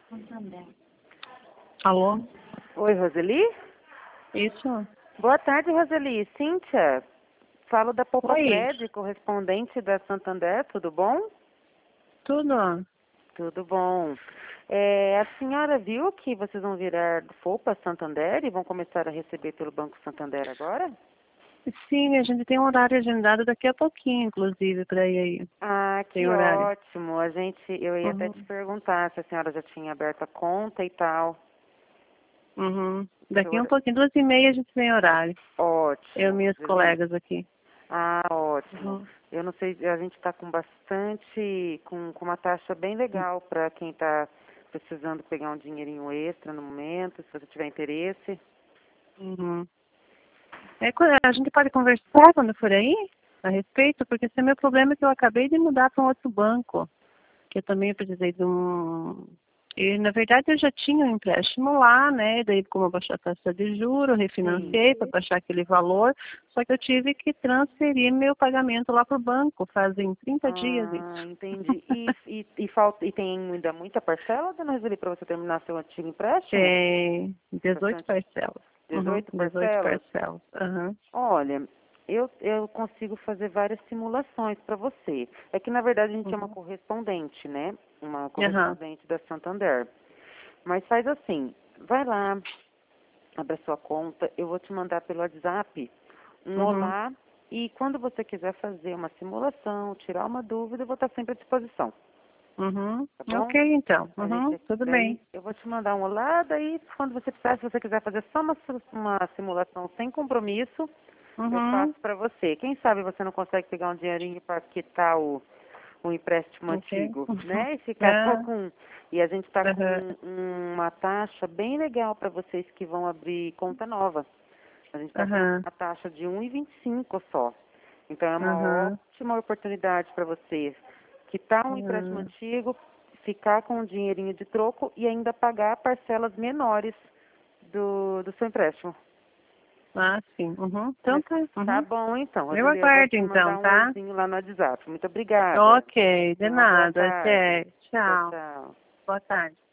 Alô? Oi, Roseli? Isso? Boa tarde, Roseli. Cíntia, falo da Poupa Oi. Cred, correspondente da Santander, tudo bom? Tudo? Tudo bom. A senhora viu que vocês vão virar Poupa Santander e vão começar a receber pelo Banco Santander agora? Sim, a gente tem um horário agendado daqui a pouquinho, inclusive, para ir aí. Ah, Tem que horário. ótimo. Eu ia até Uhum. te perguntar se a senhora já tinha aberto a conta e tal. Uhum. Daqui a um Senhora- pouquinho, 2h30 a gente tem horário. Eu e Ótimo, minhas Roseli. colegas aqui. Ah, ótimo. Uhum. Eu não sei, a gente está com bastante, com uma taxa bem legal para quem está precisando pegar um dinheirinho extra no momento, se você tiver interesse. Uhum. A gente pode conversar quando for aí a respeito, porque esse é meu problema, que eu acabei de mudar para um outro banco, que eu também precisei de um... E, na verdade, eu já tinha um empréstimo lá, né? Daí, como eu baixei a taxa de juros, eu Sim. refinanciei para baixar aquele valor, só que eu tive que transferir meu pagamento lá para o banco, fazem 30 dias Ah, isso. entendi. E tem ainda muita parcela, dona Roseli, para você terminar seu antigo empréstimo? Tem 18 Bastante. parcelas. Uhum, 18 18 parcelas? parcelas. Uhum. Olha, eu consigo fazer várias simulações para você. É que, na verdade, a gente é uma Uhum. correspondente, né? Uma Aham. correspondente da Santander. Mas faz assim, vai lá, abre a sua conta, eu vou te mandar pelo WhatsApp um Uhum. olá e quando você quiser fazer uma simulação, tirar uma dúvida, eu vou estar sempre à disposição, Uhum. tá bom? Ok, então. A gente, Tudo daí bem. eu vou te mandar um olá, daí quando você precisar, se você quiser fazer só uma simulação sem compromisso, eu Uhum. faço para você. Quem sabe você não consegue pegar um dinheirinho para quitar o empréstimo Ok. antigo, né? E ficar só Ah, com... E a gente está com aham. uma taxa bem legal para vocês que vão abrir conta nova. A gente está com Aham. uma taxa de 1,25 só. Então é uma Aham. ótima oportunidade para você quitar um empréstimo Aham. antigo, ficar com um dinheirinho de troco e ainda pagar parcelas menores do seu empréstimo. Ah, sim. Uhum. Então Mas tá. tá Uhum. bom então, Eu Roseli, eu vou aguardo te então, mandar um tá? oizinho lá no WhatsApp. Muito obrigada. Ok, de Uma boa nada. tarde. Até. Tchau, Tchau. tchau. Boa tarde.